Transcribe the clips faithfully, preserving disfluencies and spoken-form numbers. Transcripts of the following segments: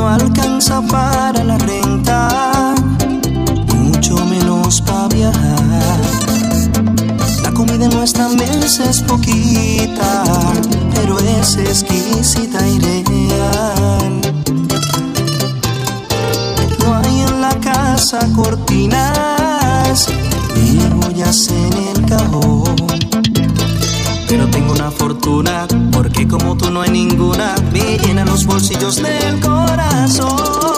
no alcanza para la renta, mucho menos para viajar. La comida en nuestra mesa es poquita, pero es exquisita y real. No hay en la casa cortinas ni joyas en el cajón, pero tengo una fortuna, porque como tú no hay ninguna. Me llenan los bolsillos del corazón.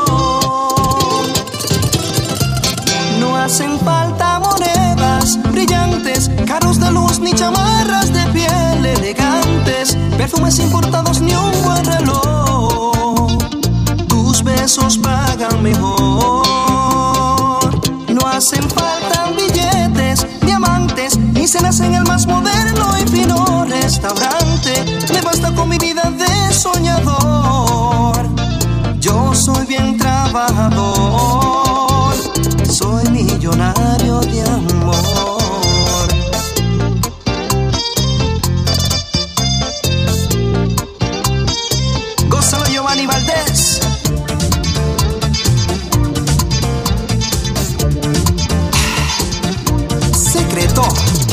No hacen falta monedas brillantes, carros de luz ni chamarras de piel elegantes, perfumes importados ni un buen reloj. Tus besos pagan mejor. No hacen falta billetes, diamantes, ni cenas en el más moderno y fino restaurante. Me basta con mi vida de soñador. Yo soy bien trabajador, soy millonario de amor. Gózalo, Giovanni Valdés. Secreto.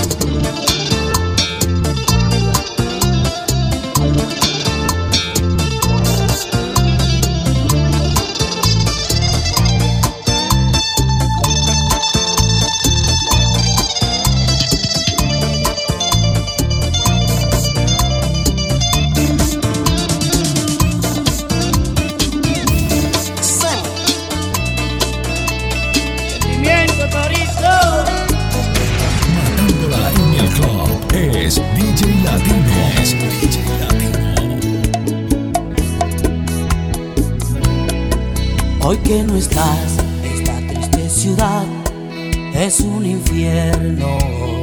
Hoy que no estás, esta triste ciudad es un infierno.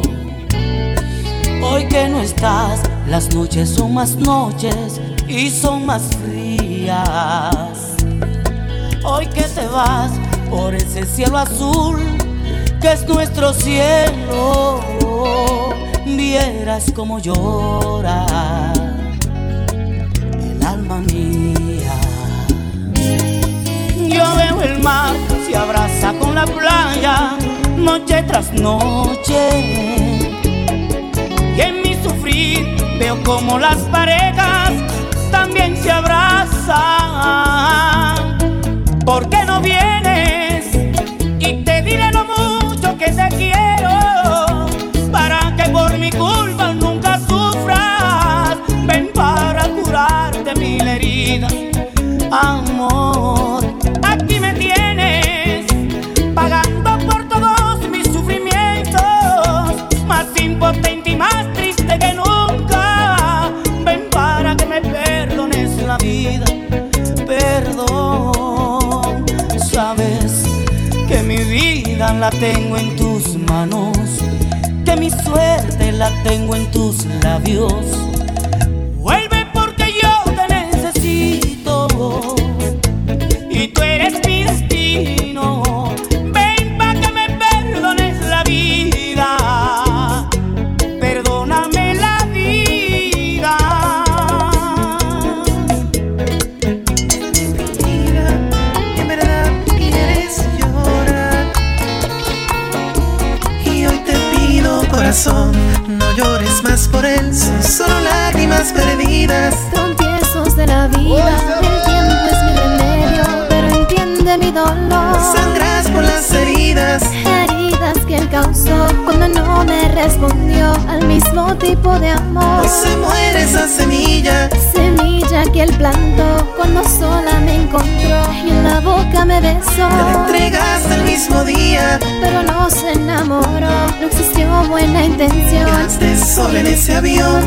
Hoy que no estás, las noches son más noches y son más frías. Hoy que te vas por ese cielo azul que es nuestro cielo, vieras como llora el alma mía. Yo veo el mar, se abraza con la playa, noche tras noche. Y en mi sufrir veo como las parejas también se abrazan. ¿Por qué no vienes? Y te diré lo mucho que te quiero, para que por mi culpa nunca sufras. Ven para curarte mil heridas, amor. Aquí me tienes, pagando por todos mis sufrimientos, más impotente y más triste que nunca. Ven para que me perdones la vida, perdón. Sabes que mi vida la tengo en tus manos, que mi suerte la tengo en tus labios. Vuelve porque yo te necesito y tú eres mi destino. Ven pa' que me perdones la vida, perdóname la vida. Mira, en verdad quieres llorar, y hoy te pido, corazón, no llores más por él. Son solo lágrimas perdidas, Tropiezos de la vida, el tiempo es mi remedio, pero entiende mi dolor. sangras por las heridas, Heridas que él causó cuando no me respondió al mismo tipo de amor. hoy se muere esa semilla, Semilla que él plantó cuando sola me encontró y en la boca me besó. te la entregaste el mismo día, Pero no se enamoró, no existió buena intención. quedaste sola en ese avión.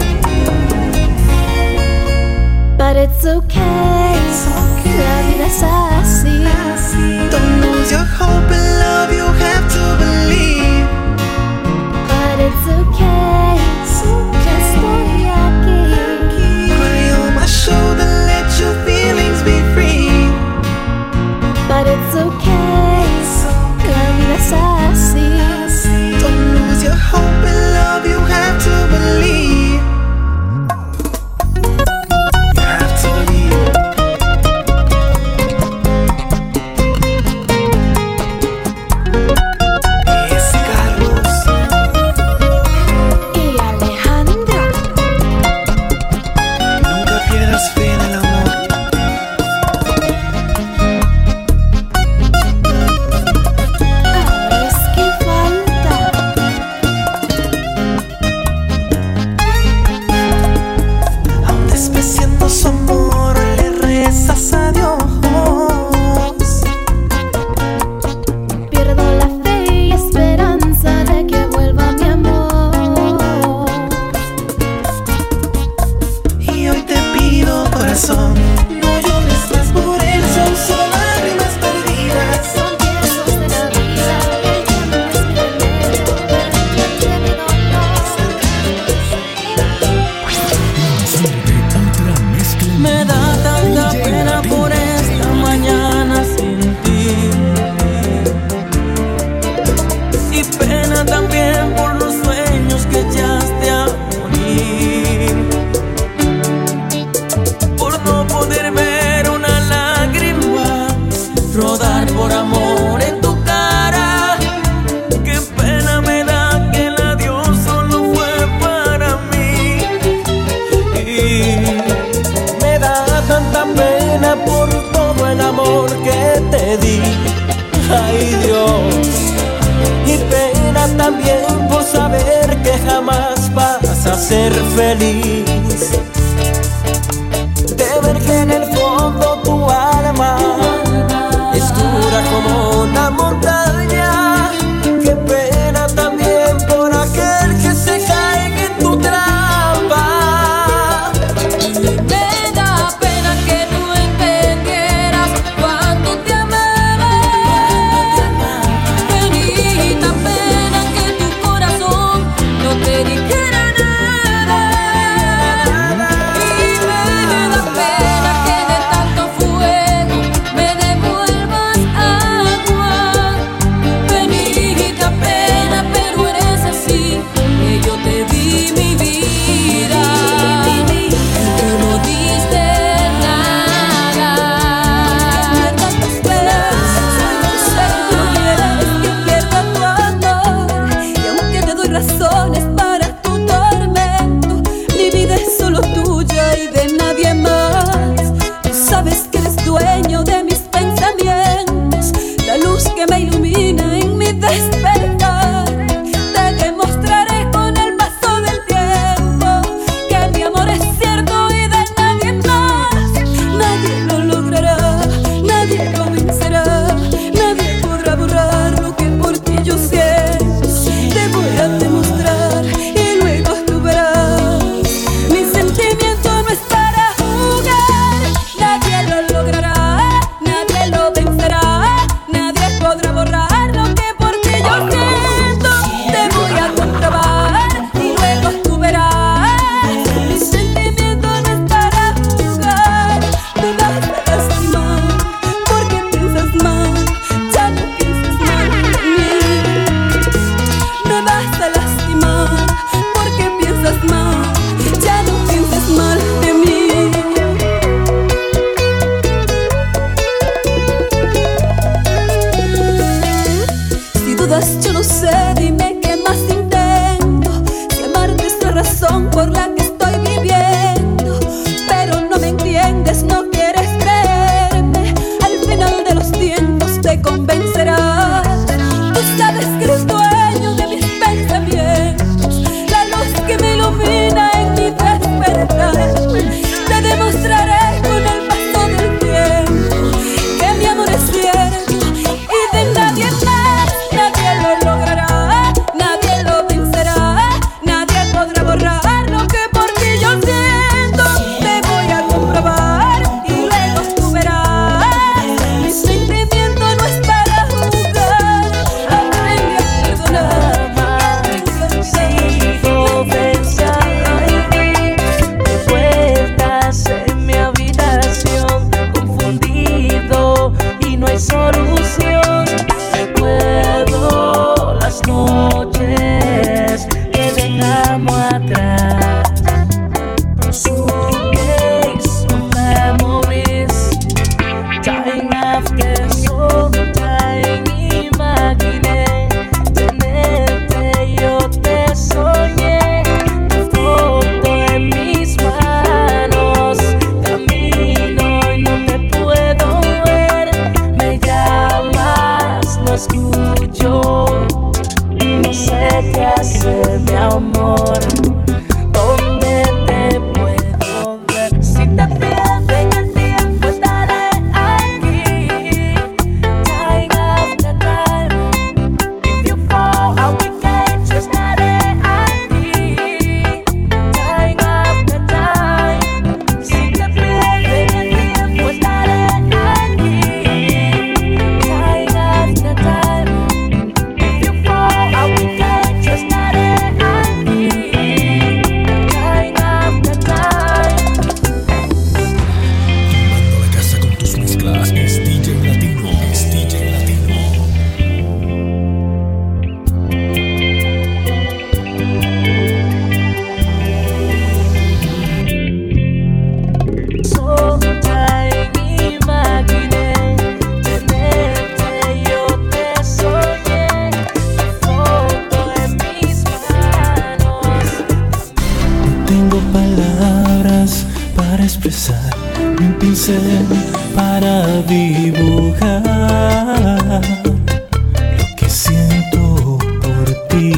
But it's okay, la vida es así. Don't lose your hope and love, you have to believe. But it's okay, ya estoy aquí. Cry on my shoulder, let your feelings be free. But it's okay, la vida es así. Don't lose your hope and love, you have to believe. You have to believe. y pena también por los sueños que echaste a morir, por no poder ver una lágrima rodar por amor en tu cara. Qué pena me da que el adiós solo fue para mí, y me da tanta pena por todo el amor que te di. Ay Dios, y pena también por saber que jamás vas a ser feliz, de ver que en el fondo tu alma es dura como una montaña. Qué pena también por aquel que se caiga en tu trampa. Me da pena que tú entendieras cuánto te amaba. Penita pena que tu corazón no te dijera nada. Y me da pena que de tanto fuego me devuelvas agua. Penita pena, pero eres así, que yo te di mi vida. Tú no diste nada. Tantas veces sé que tú no quieres que pierda tu amor, y aunque te doy razones para tu tormento, mi vida es solo tuya y de nadie más. Tú sabes que eres dueño de mis pensamientos, la luz que me ilumina en mi despertar. Te demostraré con el paso del tiempo que mi amor es cierto y de nadie más. Nadie lo logrará, nadie lo vencerá, nadie podrá borrar lo que por ti yo siento. Te voy a demostrar y luego tú verás. Mi sentimiento no es para jugar. Nadie lo logrará, nadie lo vencerá, nadie podrá borrar lo que por ti yo siento. Te voy a comprobar y luego tú verás. Mi sentimiento no es para jugar. Me vas a lastimar porque piensas mal, ya no piensas mal de mí. Me vas a lastimar porque piensas mal, ya no piensas mal de mí. Si dudas, yo no sé, dime qué más intento. Si amarte es la razón por la que estoy viviendo, pero no me entiendes, no quieres creerme. Al final de los tiempos te convencerás. Tú sabes que eres dueño de mis pensamientos, la luz que me ilumina en mi despertar. Te demostraré con el paso del tiempo que mi amor es cierto y de nadie más. Nadie lo logrará, nadie lo vencerá, nadie podrá borrar lo que por ti yo siento. Te voy a comprobar y luego tú verás. Mi sentimiento no es para jugar. Aprende a perdonar, aprende a Sigo pensando en ti, de vueltas en mi habitación, confundido y no hay solución. Recuerdo las noches que dejamos atrás. Suitcase of memories, time after so time. Imaginé tenerte, yo te soñé, tu foto en mis manos. Camino y no te puedo ver, me llamas, no escucho, no sé qué hacer, mi amor. ¿Dónde te puedo ver? Si te pierdo en el tiempo estaré aquí, time after time. If you fall out we can't, yo estaré aquí, time after time. Si te pierdo en el tiempo estaré aquí, time after time. If you fall out we can't, yo estaré aquí. pincel para dibujar lo que siento por ti.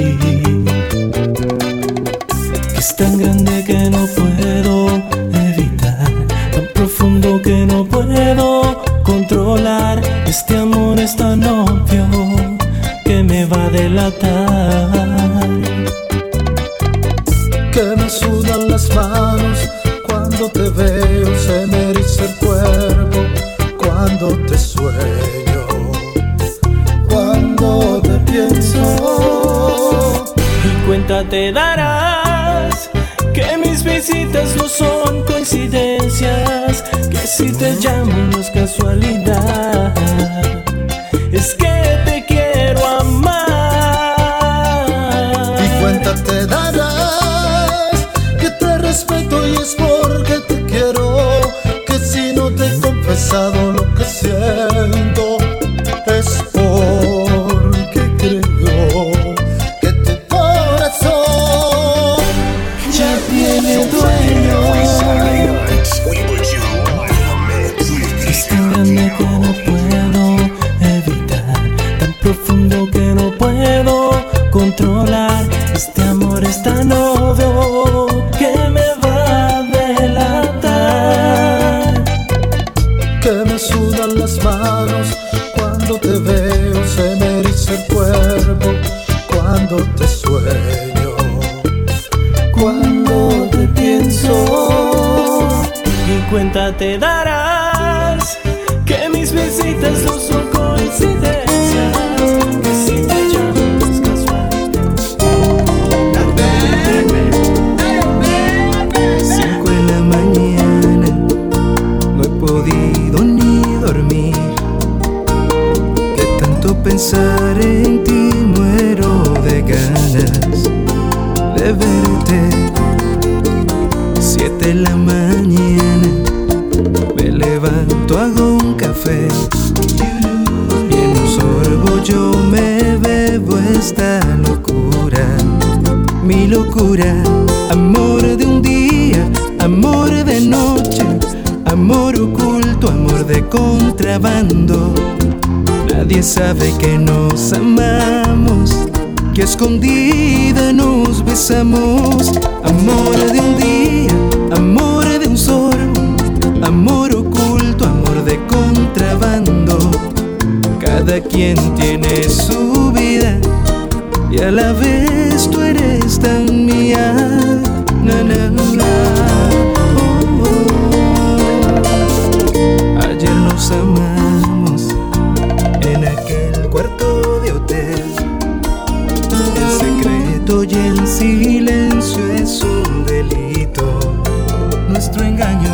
Es tan grande que no puedo evitar, tan profundo que no puedo controlar. Este amor es tan obvio que me va a delatar. Que me sudan las manos cuando te veo, se me eriza el cuerpo cuando te sueño, cuando te pienso. Y cuenta te darás que mis visitas no son coincidencias, que si te llamo no es casualidad, es que te quiero amar. Y cuenta te darás que te respeto y es porque te quiero, que si no te he confesado lo que siento es porque creo que tu corazón ya tiene un dueño. Es tan grande que no puedo evitar, tan profundo que no puedo controlar. Este amor es tan obvio que me va a delatar. Que me sudan las manos cuando te veo, se me eriza el cuerpo cuando te sueño, cuando te pienso. Y cuenta te darás que mis visitas no son coincidencias, que si te llamo no es casualidad. Cinco en la mañana, no he podido ni dormir. De tanto pensar en ti muero de ganas de verte. Siete en la mañana, me levanto, hago un café y en un sorbo yo me bebo esta locura, mi locura. Amor de un día, amor de noche, amor oculto, amor de contrabando. Nadie sabe que nos amamos, que a escondida nos besamos. Amor de un día, amor de un sorbo, amor oculto, amor de contrabando. Cada quien tiene su vida y a la vez tú eres tan mía. Na, na, na. Oh, oh. Ayer nos amamos en aquel cuarto de hotel. El secreto y el silencio es un delito, nuestro engaño.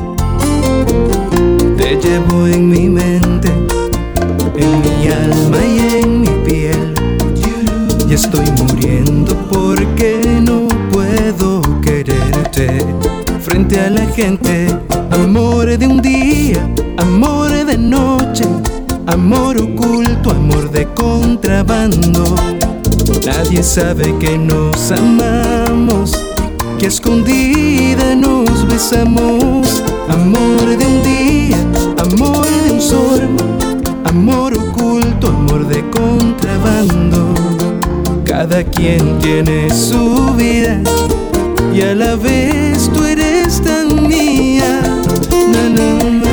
Te llevo en mi mente, en mi alma y en mi piel. Y estoy muriendo porque no puedo quererte frente a la gente. Amor de un día, amor de noche, amor oculto, amor de contrabando. Nadie sabe que nos amamos, que a escondida nos besamos. Amor de un día, amor de un sorbo, amor oculto, amor de contrabando. Cada quien tiene su vida y a la vez tú eres tan mía. Na, na, na.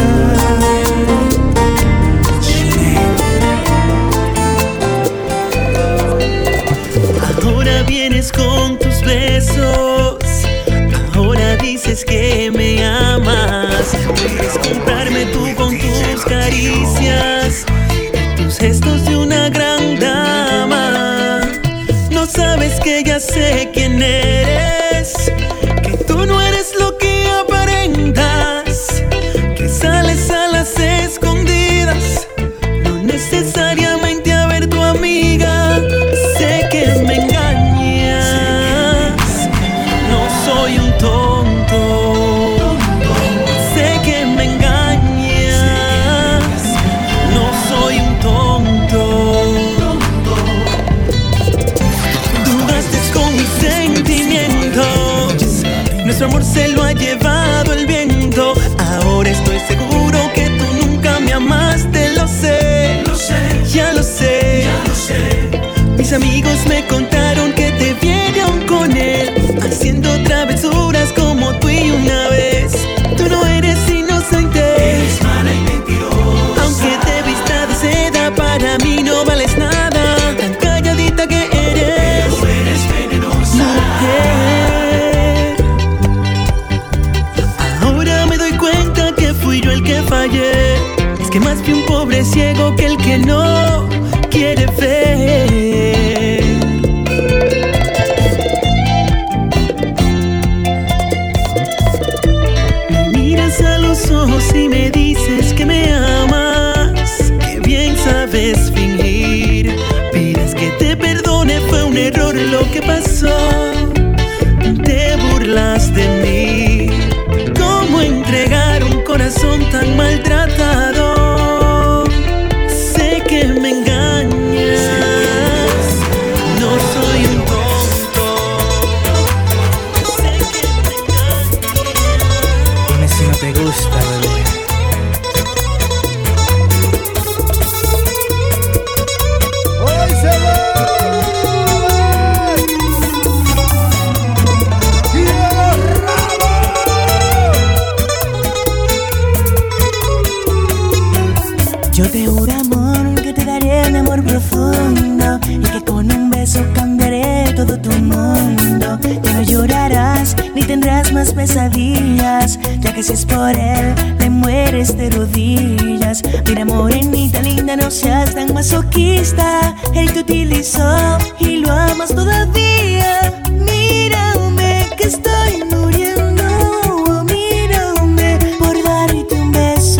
Ahora vienes con tus besos, ahora dices que me amas. Quieres comprarme tú con tus caricias, tus gestos de una gran dama. No sabes que ya sé quién eres, que tú no eres lo que aparentas, que sales a las escondidas, no necesariamente a ver tu amiga. Sé que me engañas, no soy un tonto. Sé que me engañas, no soy un tonto. Dudaste con mis sentimientos. Mis amigos me contaron que te vieron con él, haciendo travesuras como tú y una vez. Tú no eres inocente, eres mala y mentirosa. Aunque te vista de seda, para mí no vales nada. Tan calladita que eres, pero eres venenosa. Mujer. Ahora me doy cuenta que fui yo el que fallé. Es que más que un pobre ciego que el que no quiere ver. Me miras a los ojos y me dices que me amas, que bien sabes fingir. Pides que te perdone, fue un error lo que pasó. Te burlas de mí. ¿Cómo entregar un corazón tan maltratado? Sé que me engañas, no soy un tonto. Sé que me engañas. Dime si no te gusta, bebé. ¡Hoy se va! Yo te juro, amor, que te daré mi amor profundo y que con un beso cambiaré todo tu mundo. Ya no llorarás ni tendrás más pesadillas, ya que si es por él te mueres de rodillas. Mira, morenita linda, no seas tan masoquista. Él te utilizó y lo amas todavía. Mírame que estoy muriendo. Mírame por darte un beso.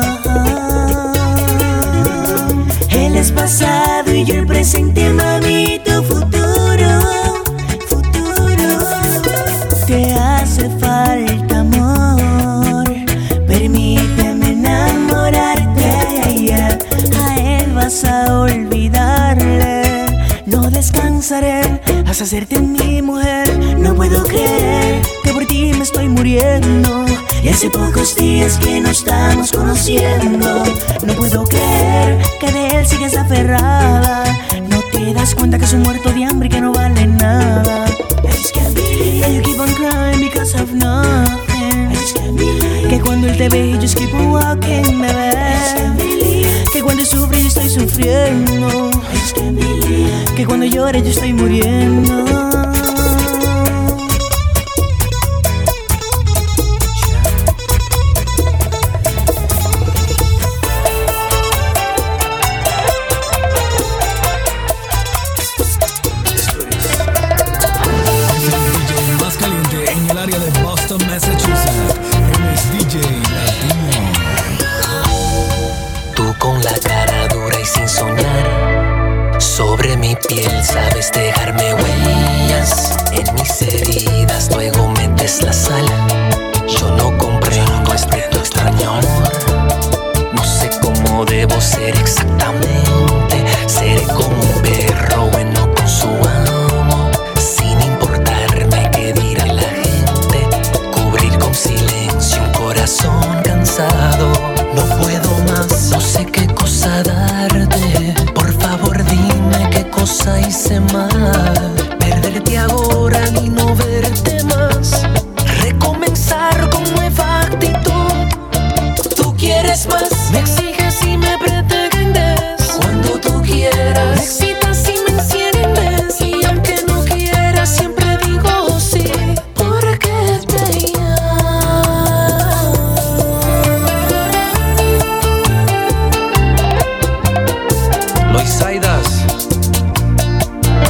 Él es pasado y yo el presente, mami, tu futuro, futuro. Te hace falta amor, permíteme enamorarte. A él vas a olvidarle, no descansaré hasta hacerte mi mujer. No puedo creer que por ti me estoy muriendo, y hace pocos días que nos estamos conociendo. No puedo creer que de él sigues aferrada. No te das cuenta que soy muerto de hambre y que no vale nada. I just can't believe that you keep on crying because of nothing. I just can't believe que cuando él te ve you just keep on walking, bebé. I just can't believe que cuando sufre yo estoy sufriendo. I just can't believe que cuando llore yo estoy muriendo. Massachusetts, él es D J Latino. Tú con la cara dura y sin soñar, sobre mi piel sabes dejarme huellas. En mis heridas luego metes la sal. Yo no comprendo este tu extraño amor. No sé cómo debo ser exactamente. Seré como un perro bueno con su amo, sin importarme qué dirá la gente. Cubrir con silencio un corazón cansado. No puedo más, no sé qué cosa darte. Por favor dime qué cosa hice mal. Perderte ahora y no verte más. Recomenzar con nueva actitud. Tú quieres más, me exiges y me pretendes. Cuando tú quieras, me excitas y me enciendes. Y aunque no quieras siempre digo sí, porque te amo. Lois Aidas,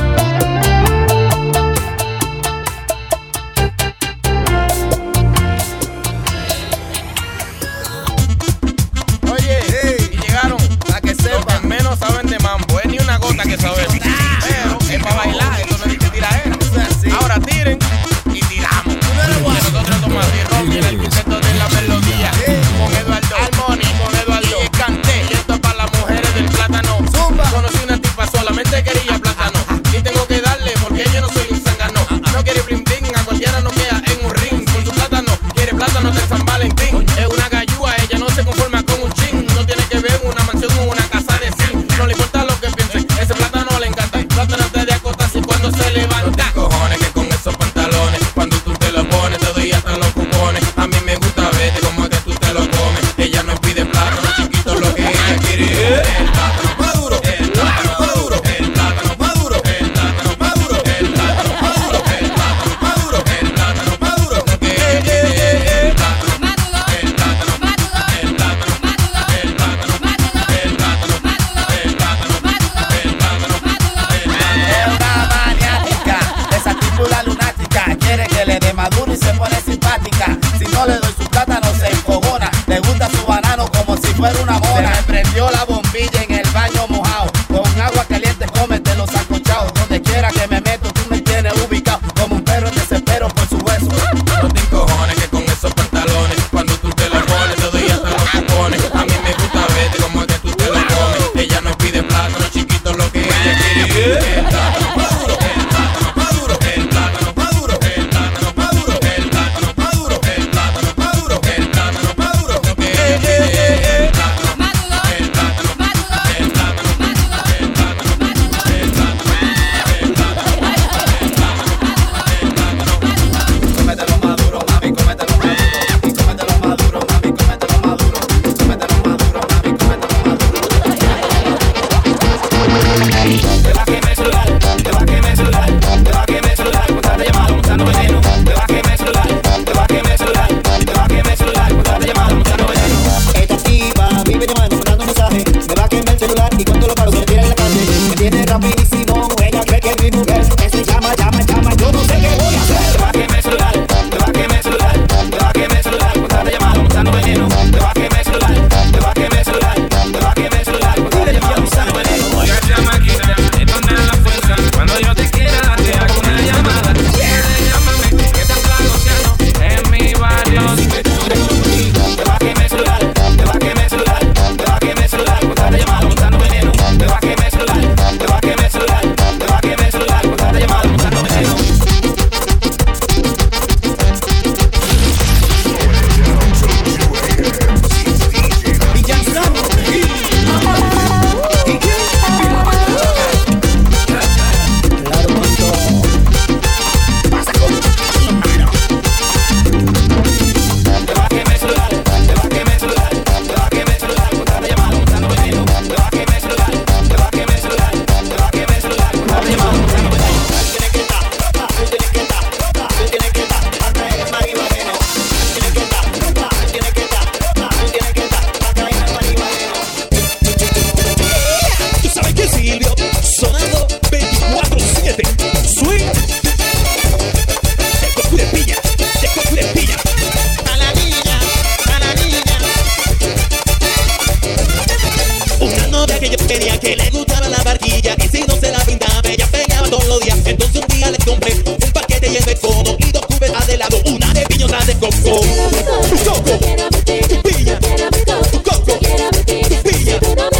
de coco. Tu coco, tu piña, tu coco, tu piña.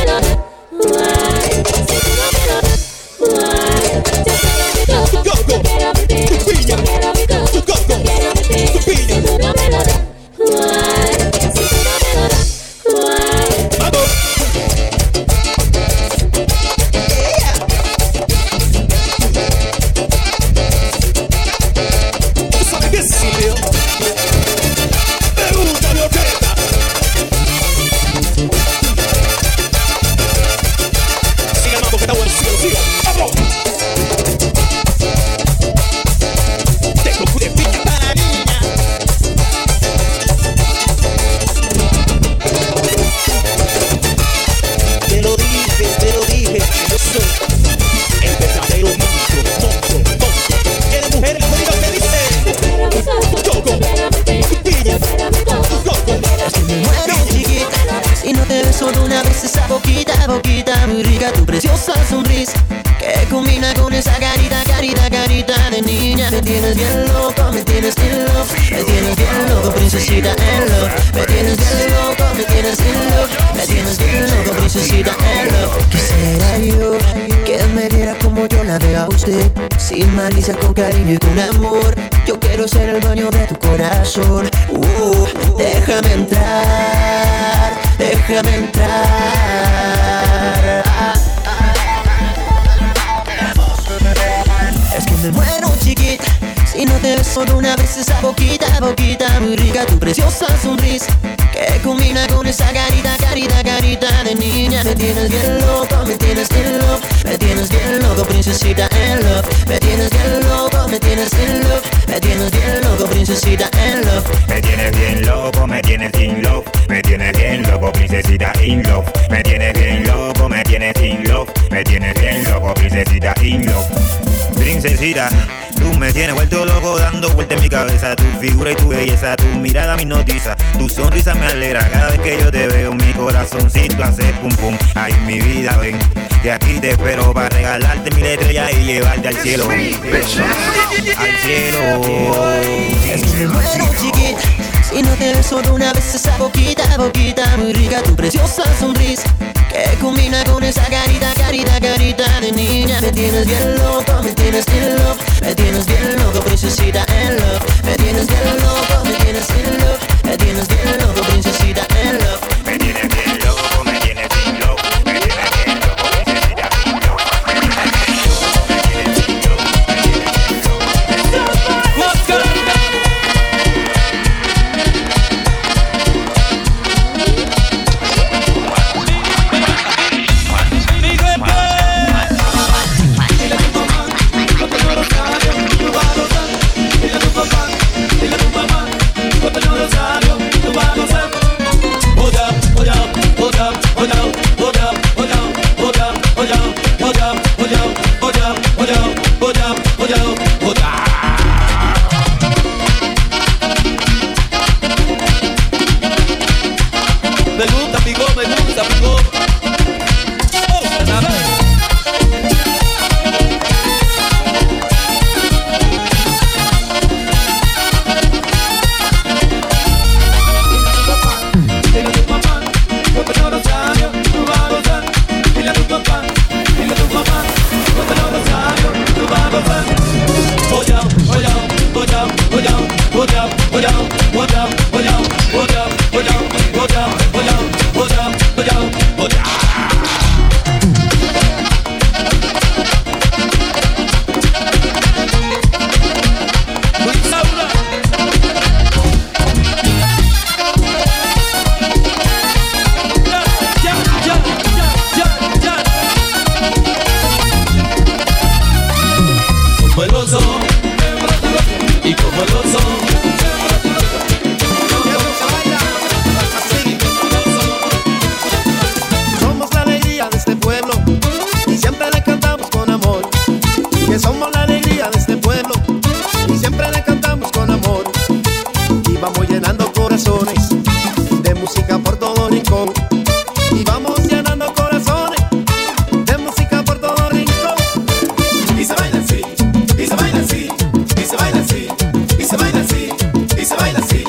Tu coco, tu piña, tu coco, tu piña. Vamos. ¿Tú sabes qué sirve? Me gusta mi orquesta. Siga mambo que está bueno, siga, siga. ¡Vamos! Tengo de piña para niña. Te lo dije, te lo dije, yo soy el verdadero monstruo, monstruo, monstruo. Eres mujer, el sonido que dice coco, piña, coco. Es que me muero, chiquita, si no te beso de una vez esa boquita, boquita muy rica, tu preciosa sonrisa que combina con esa carita, carita, carita de niña. Me tienes bien loco, me tienes in love, me tienes bien loco, princesita en love. Me tienes bien loco, me tienes in love, me tienes bien loco, princesita en love. Quisiera yo que me viera como yo la veo a usted, sin malicia, con cariño y con amor. Yo quiero ser el dueño de tu corazón. Uh, déjame entrar, déjame entrar. Es que me muero, chiquita, si no te beso de una vez esa boquita, boquita muy rica, tu preciosa sonrisa que combina con esa carita, carita, carita de niña. Me tienes bien loco, me tienes in love, me tienes bien loco, princesita en love. Me tienes bien loco, me tienes in love, me tienes bien loco, princesita en love. Me tienes bien loco, me tienes in love, me tienes bien loco, princesita in love. Me tienes bien loco, me tienes in love, me tienes bien loco, princesita in love. Princesita, tú me tienes vuelto loco, dando vuelta en mi cabeza. Tu figura y tu belleza, tu mirada me hipnotiza, tu sonrisa me alegra. Cada vez que yo te veo, mi corazoncito hace pum pum. Ay, mi vida, ven, de aquí te espero para regalarte mil estrellas y llevarte al cielo. Al cielo. Es que me muero, chiquita, si no te beso de una vez esa boquita, boquita muy rica, tu preciosa sonrisa que combina con esa carita, carita, carita de niña. Me tienes bien loco, me tienes in love, me tienes bien loco, princesita en love. Me tienes bien loco, me tienes in love, me tienes bien loco, princesita en love. Me tienes bien loco, me tienes in love, me tienes bien loco, princesita in love. Me tienes bien loco, me tienes in love, me tienes bien loco. What's going on? Me gusta, pico, me gusta, pico. y se baila así, y se baila así.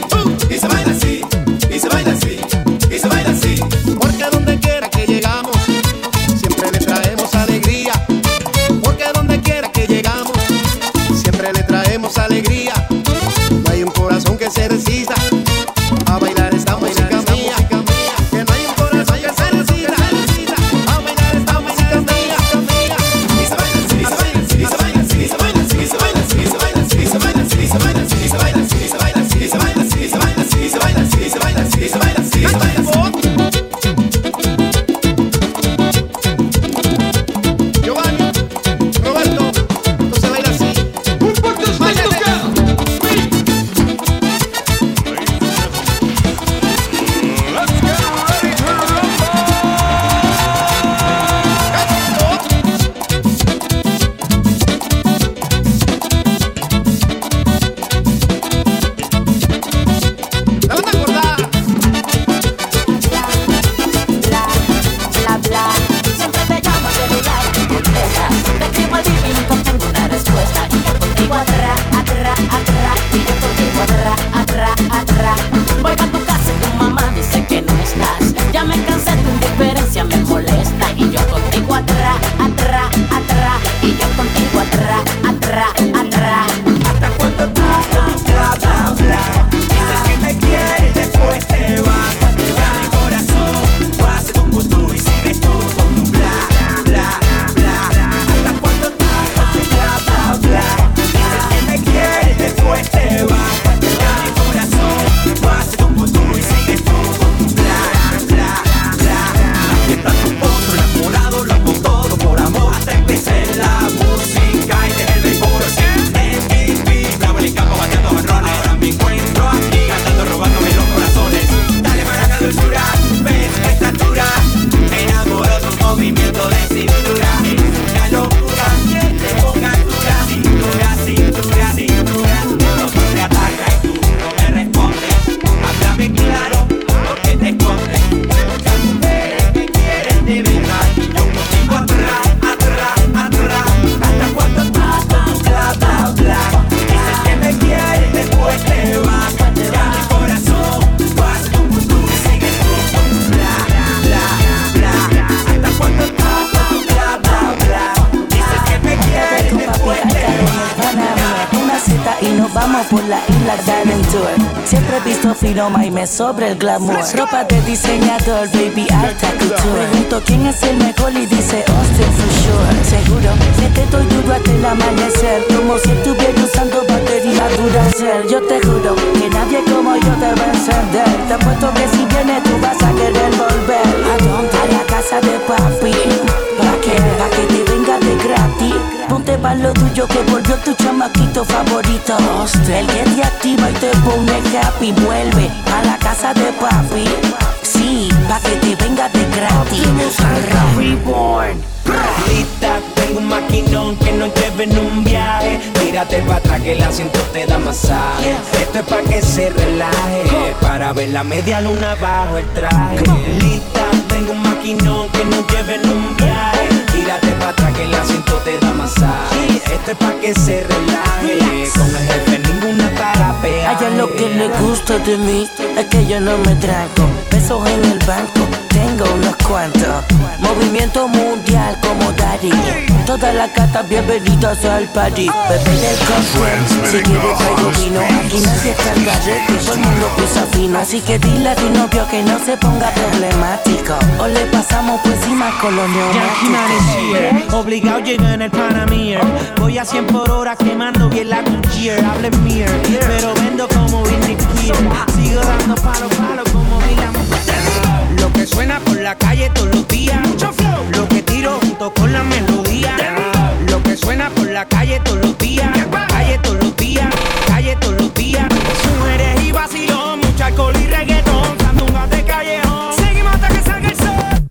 vamos por la isla Garden Tour. Siempre he visto Finoma y me sobra el glamour. Ropa de diseñador, baby, alta couture. Pregunto quién es el mejor y dice Austin for sure. Seguro que te doy duro hasta el amanecer, como si estuviera usando batería Duracell. Yo te juro que nadie como yo te va a encender. Te apuesto que si vienes tú vas a querer volver. ¿A dónde? A la casa de papi. ¿Para qué? Pa' que te venga de gratis. Ponte pa' lo tuyo que volvió tu chamaquito favorito. El que te activa y te pone happy. Vuelve a la casa de papi. Sí, pa' que te venga de gratis. Reborn. Lista, tengo un maquinón que nos lleve en un viaje. Tírate pa' atrás que el asiento te da masaje. Esto es pa' que se relaje, para ver la media luna bajo el traje. Lista, tengo un maquinón que nos lleve en un viaje. Tírate pa' atrás que el asiento te da masaje. Esto es pa' que se relaje, con el jefe ninguna tarapea. A ella lo que le gusta de mí es que yo no me tranco. Pesos en el banco, tengo unos cuantos. Movimiento mundial como Daddy. Todas las gatas bienvenidas al party. Bebé del café, si quieres traigo vino. Aquí nadie está el garrete y todo el mundo pisa fino. Así que dile a tu novio que no se ponga problemático, o le pasamos por encima con los neumáticos. Obligado llega en el Panamir. Voy a cien por hora quemando bien la cuchilla. Hable mir, pero vendo como Britney Spears. Sigo dando palo, palo como Dylan. Lo que suena por la calle todos los días. Lo que tiro junto con la melodía. Lo que suena por la calle todos los días. Calle todos los días, calle todos los días. Mujeres y vacilón, mucho alcohol y reggaetón. Sandungas de callejón. Seguimos hasta que salga el sol.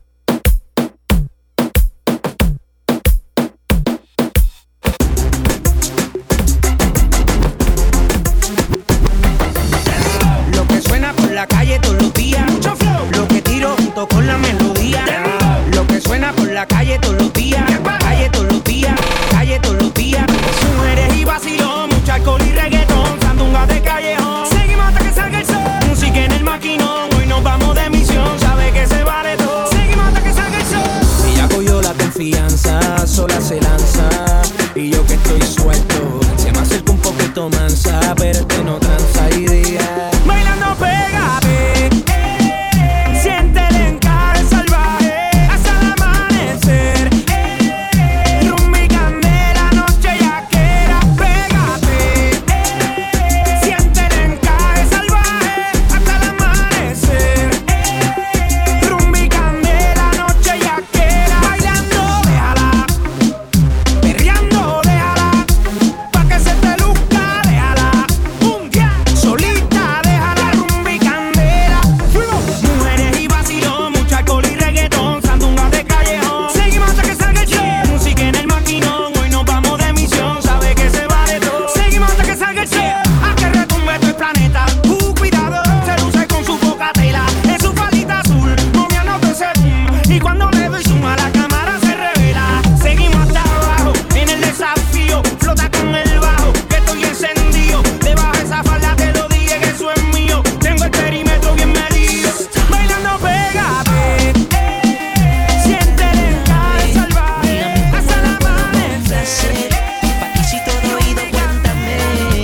Lo que suena por la calle todos los días. Lo que tiro junto con la melodía. Lo que suena por la calle todos los días. Calle todos los días, calle todos los días. Mujeres y vacilón, mucho alcohol y reggaetón. Sandungas de callejón. Seguimos hasta que salga el sol. Música en el maquinón, hoy nos vamos de misión. Sabe que se vale todo. Seguimos hasta que salga el sol. Ella cogió la confianza, sola se lanza. Y yo que estoy suelto, se me acerca un poquito mansa, pero este no tranza idea. Bailando pégate, eh, siente el encaje salvaje hasta el amanecer. Eh, rumba y candela, noche yaquera, pégate, eh, siente el encaje salvaje hasta el amanecer. Eh, rumba y candela, noche yaquera, bailando, déjala, perreando, déjala, pa' que se te luzca, déjala, un día solita, déjala, rumba y candela. Mujeres y vacilón, mucho alcohol y reggaetón, sandungas de callejón. Seguimos hasta que salga el sol. Música en el maquinón, hoy nos vamos de misión. Sabe que se vale todo. Seguimos hasta que salga el sol. A que retumbe todo el planeta. Uh, cuidado, se luce con su poca tela. En su faldita azul, moviéndose ese boom. Y cuando le doy zoom a la cámara se revela. Seguimos hasta abajo, en el desafío. Flota con el bajo, que estoy encendido. Debajo de esa falda te lo dije que eso es mío. Tengo el perímetro bien medido. Bailando pégate, eh, siente el encaje salvaje hasta el amanecer. Pa' ti si todo oído, cuéntame.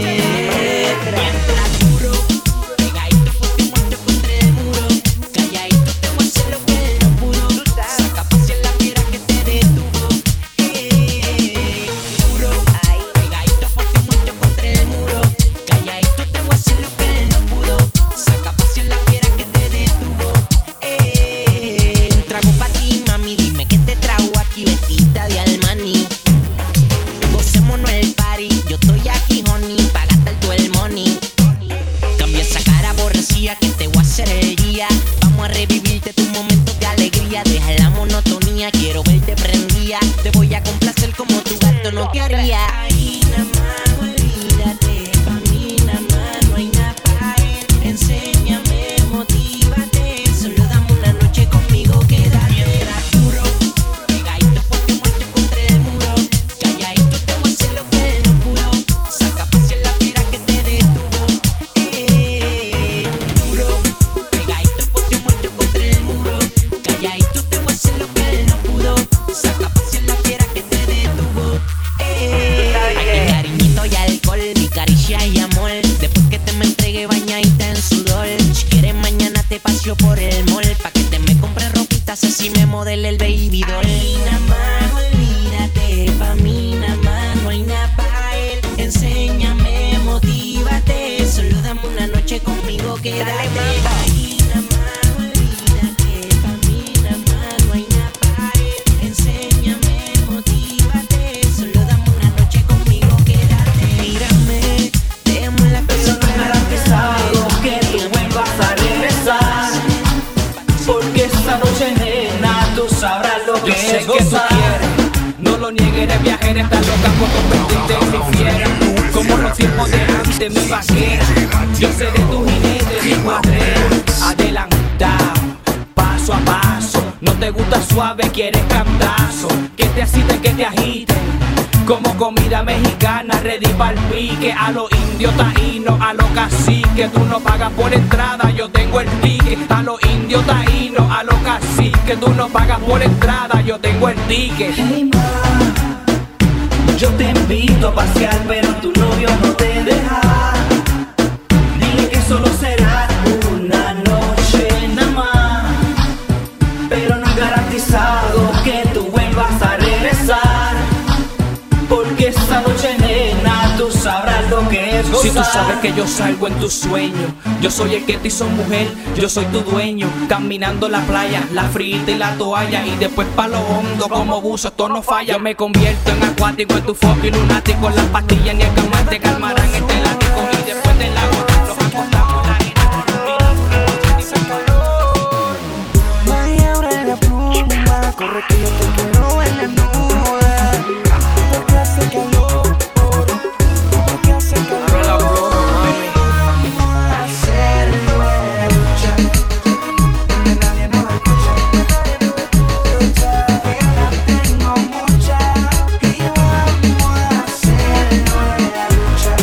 Duro, pegadito fuerte muerto contra el muro. Calladito te voy a hacer lo que él no pudo. Saca paz en la piedra que te detuvo. Eh, duro, pegadito fuerte muerto contra el muro. Calladito te voy a hacer lo que él no pudo. Saca paz en la piedra que te detuvo. Eh, un trago pa' ti, mami, dime qué te trago aquí vestida de Armani. Gocémonos el party, yo estoy aquí, honey, pa' gastar todo el money. Cambia esa cara aborrecida que te voy a hacer el día. Vamos a revivirte tus momentos de alegría. Deja la monotonía, quiero verte prendida. Te voy a complacer como tu gato no te haría. Ahí nada más, olvídate, pa' mí nada más, no hay nada para él. Enséñame, motívate, solo dame una noche conmigo, quédate. Duro, pegadito fuerte muerto contra el muro. Calladito te voy a hacer lo que él no pudo. Saca paz en la piedra que te detuvo. Eh, duro, pegadito fuerte muerto contra el muro. Calladito te voy a hacer lo que él no pudo. Saca paz en la piedra que te detuvo. Eh, hay cariñito y alcohol, mi caricia y amor. suave quieres cantazo, que te exciten, que te agiten. Como comida mexicana, ready pa'l pique. A los indios taínos, a los caciques. Tú no pagas por entrada, yo tengo el ticket. A los indios taínos, a los caciques. Tú no pagas por entrada, yo tengo el ticket. Hey ma, yo te invito a pasear, pero tu novio no te deja. Dile que solo será una noche nada más, pero no es garantizado que tú vuelvas a regresar. Porque esa noche, nena, tú sabrás lo que es gozar. Si tú sabes que yo salgo en tus sueños, yo soy el que te hizo mujer, yo soy tu dueño. Caminando la playa, la frita y la toalla, y después pa' lo hondo como buzo, esto no falla. Yo me convierto en acuático, en tu fucking lunático. Las pastillas ni el calmante te calmarán este látigo. Y después del agua los acostamos ahí. María Aurelia Pluma, corre que yo te quiero en la nube. Porque hace calor, porque hace calor. Vamos a hacerlo en la lucha, donde nadie nos escucha, que yo la tengo mucha. Y vamos a hacerlo en la lucha,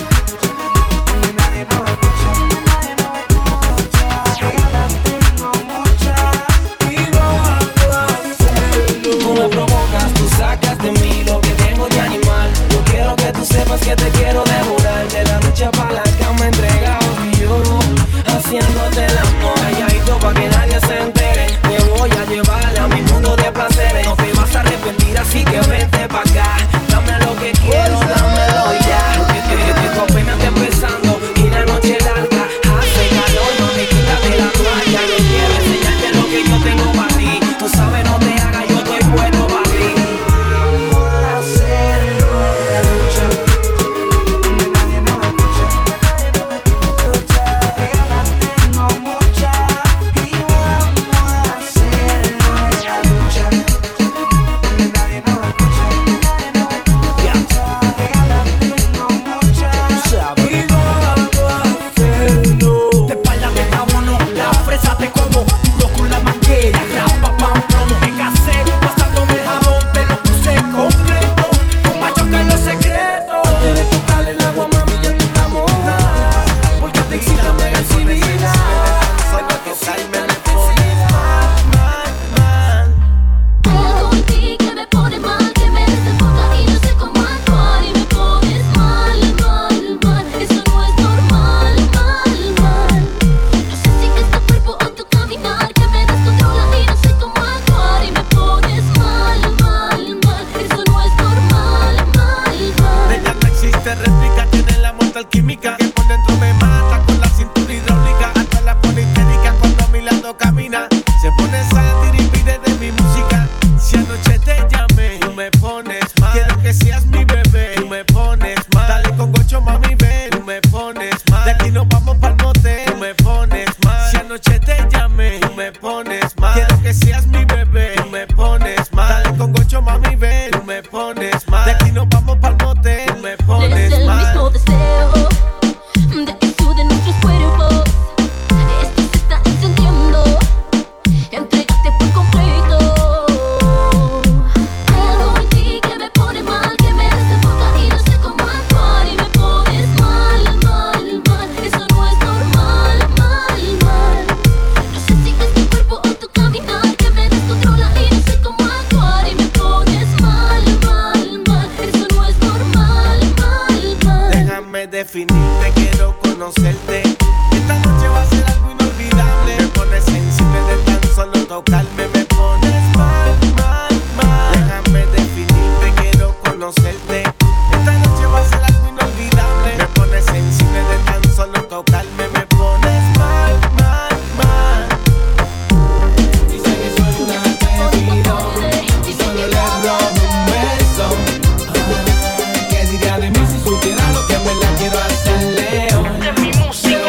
donde nadie nos escucha, nadie nos escucha, que yo la tengo mucha. Y vamos a hacerlo. Tú me provocas, tú sacas de mí lo que tengo de animal. Yo quiero que tú sepas que te quiero devorar. De la noche pa' la cama entregado y lloro, haciéndote el amor. Calladito pa' que nadie se entere. Te voy a llevar a mi mundo de placeres. No te vas a arrepentir, así que vente pa' acá. Dame lo que quiero, dámelo ya. Que, que, que tú apenas está empezando y la noche larga. Hace calor, no te quitas de la toalla. Yo quiero enseñarte lo que yo tengo pa' ti. Tú sabes, no te hagas, yo estoy bueno pa' ti. Vamos a hacerlo en la lucha, donde nadie nos escucha, nadie nos escucha, que yo la tengo mucha. Y vamos a hacerlo en la lucha, donde nadie nos escucha, nadie nos escucha, que yo la tengo mucha. Y vamos a hacerlo. De espalda te jabono, la fresa te como, yo con la manguera, rapa, pam, plomo, en cassette, pasándome el jabón, te lo puse completo, pa' chocar los secretos. Antes de tocarle el agua, mami, ya tú estás mojada, porque te excita mega exhibida. Solo que salme me pone mal, mal, mal. Algo en ti que me pone mal, que me desenfoca y no sé cómo actuar. Y me pones mal, mal, mal. Eso no es normal, mal, mal. No sé si es tu cuerpo o tu caminar que me descontrola y no sé cómo actuar. Y me pones mal, mal, mal. Eso no es normal, mal, mal. Ella no existe réplica, tiene la mortal química que por dentro me mata con la cintura hidráulica. Hasta la pone histérica cuando a mi lado camina. Se pone sátira y pide de mi música. Si anoche te llamé, tú me pones mal. Quiero que seas mi bebé, tú me pones mal. Dale con gocho, mami, ven, tú me pones mal. De aquí nos vamos pa'l motel, tú me pones mal. Si anoche te llamé, tú me pones mal. Quiero que seas mi bebé, tú me pones mal. Dale con gocho, mami, ven, tú me pones mal. De aquí nos vamos pa'l motel, tú me Es pones el mal. mismo deseo de que suden nuestros cuerpos. Esto se está encendiendo. Entrégate por completo. Algo en ti que me pone mal, que me desenfoca y no sé cómo actuar. Y me pones mal, mal, mal. Eso no es normal, mal, mal. No sé si es tu cuerpo o tu caminar que me descontrola y no sé cómo actuar. Y me pones mal, mal, mal. Eso no es normal, mal, mal. Déjame definirte, quiero conocerte. Esta noche va a ser algo inolvidable. Me pones sensible de tan solo tocarme. Me pones mal, mal, mal. Déjame definirte, quiero conocerte. Esta noche va a ser algo inolvidable. Me pones sensible de tan solo tocarme. Me pones mal, mal, mal. Dice que soy una bebida y solo le robo un beso. ¿Qué diría de mí si supiera lo que en verdad quiero hacerle? De mi música.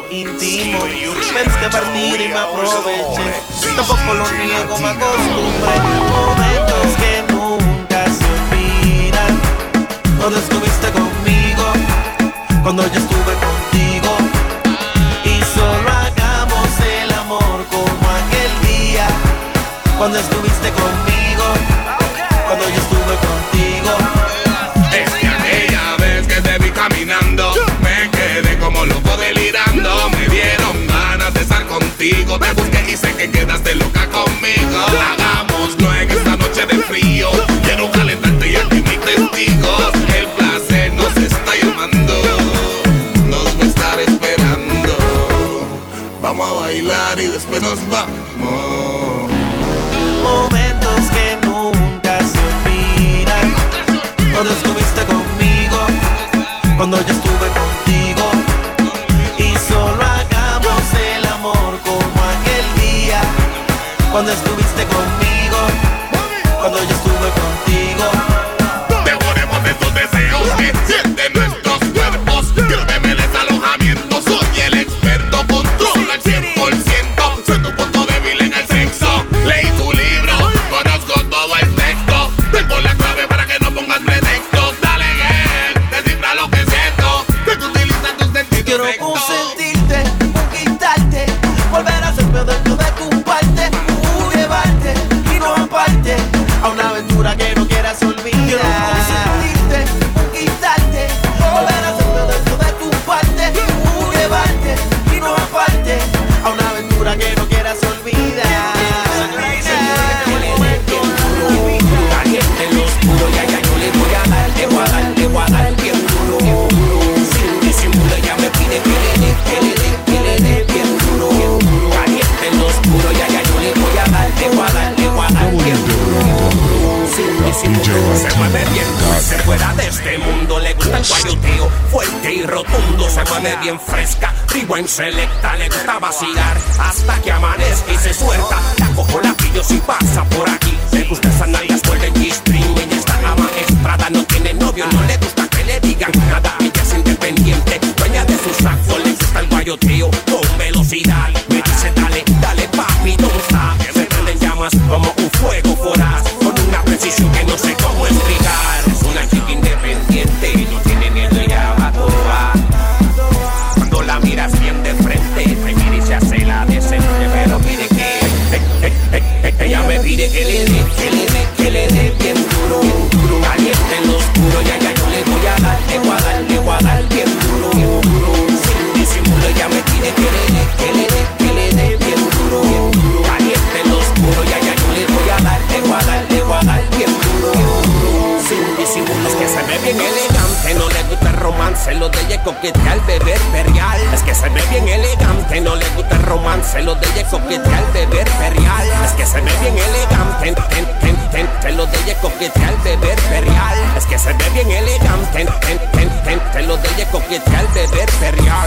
algo íntimo. Pensé partir y me aproveché. Tampoco lo niego, me acostumbré. Momentos que nunca se olvidan. Cuando estuviste conmigo, cuando yo estuve contigo. Y solo hagamos el amor como aquel día. Cuando estuviste conmigo, cuando yo estuve contigo. Desde aquella vez que te vi caminando, me quedé como loco delirando. Me dieron ganas de estar contigo. Te busqué y sé que quedaste loca conmigo. Hagámoslo en esta noche de frío. Quiero calentarte y aquí mi testigo. El placer nos está llamando, nos va a estar esperando. Vamos a bailar y después nos vamos. Momentos que nunca se olvidan. Cuando estuviste conmigo, cuando yo estuve contigo. Y solo hagamos el amor como aquel día. Cuando estuviste conmigo, cuando yo estuve contigo. Devoremos esos deseos que sienten nuestros cuerpos. Quiero que me des alojamiento. Soy el experto, controla el cien por ciento. Soy tu punto débil en el sexo. Leí tu libro, conozco todo el texto. Tengo la clave para que no pongas pretextos. Dale, girl, descifra lo que siento. Que tú utilizas tus sentidos. Quiero rectos. consentirte, conquistarte, volver a ser peor dentro de tu parte, uh, llevarte y no aparte a una aventura que no quieras olvidar. Quiero consentirte, conquistarte, volver a ser peor dentro de tu parte, uh, llevarte y no aparte a una aventura que no quieras olvidar. Caliente en lo oscuro, ya ya yo le voy a dar, le voy a dar, le voy a dar bien duro. Sin disimulo ella me pide que le dé, que le dé, que le dé bien duro. Caliente en lo oscuro, ya ya yo le voy a dar, le voy a dar, le voy a dar bien duro. Sin disimulo se mueve bien dulce, fuera de este mundo le gusta el guayoteo fuerte y rotundo, se mueve bien fresca, rewind selecta, le gusta vacilar hasta que amanezca y se suelta. La cojo, la pillo si pasa por aquí. Le gusta esas nalgas por el G-string. Ella está amaestrada, no tiene novio, no le gusta que le digan nada. Ella es independiente, dueña de su saco. Le gusta el guayoteo con velocidad. Me dice dale, dale papi, don't stop. Se prenden llamas como un fuego voraz, con una precisión que no sé cómo explicar. Es una chica independiente, no tiene miedo, ella va a toa. Cuando la miras bien de frente, te mira y se hace la decente. Pero mire que eh, eh, eh, eh, ella me pide que le dé, que le dé, que le dé bien duro, duro. Caliente en lo oscuro, ya ya yo le voy a dar, le voy a dar, le voy a dar bien duro, duro. Sin disimulo ella me pide que le dé, que le dé, que le dé bien duro, duro. Caliente en lo oscuro, ya ya yo le voy a dar, le voy a dar, le voy a dar bien duro, duro. Sin disimulo es que se ve bien elegante, no le gusta el romance, lo de ella coquetear, beber, perrear. Es que se ve bien elegante, no le gusta el romance, lo de ella coquetear, beber, perrear. Es que se ve bien elegante, ten, ten, ten, ten, lo de ella coquetear, beber, perrear. Es que se ve bien elegante, ten, ten, ten, ten, lo de ella coquetear, beber, perrear.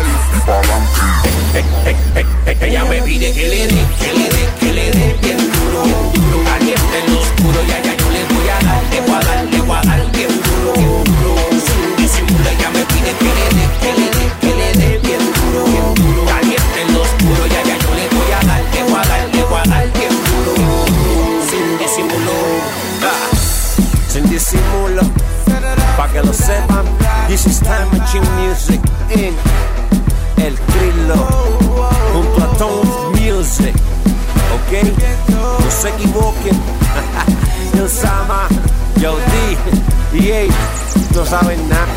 Eh, eh, eh, eh, ella me pide que le dé, que le dé, que le dé bien duro, duro. Caliente en lo oscuro, ya ya yo le voy a dar, le voy a dar, le voy a dar bien duro, duro. Sin disimulo ella me pide que le dé, que le dé, que le dé bien duro, duro. Caliente en lo oscuro, ya ya yo le voy a dar, le voy a dar, le voy a dar bien duro, duro. Sin disimulo, ah, sin disimulo, pa' que lo sepan. This is Time Machine Music in El Trillo junto a Tone Music, ok, no se equivoquen. Yo Sama, Yo D, D A, no saben nada.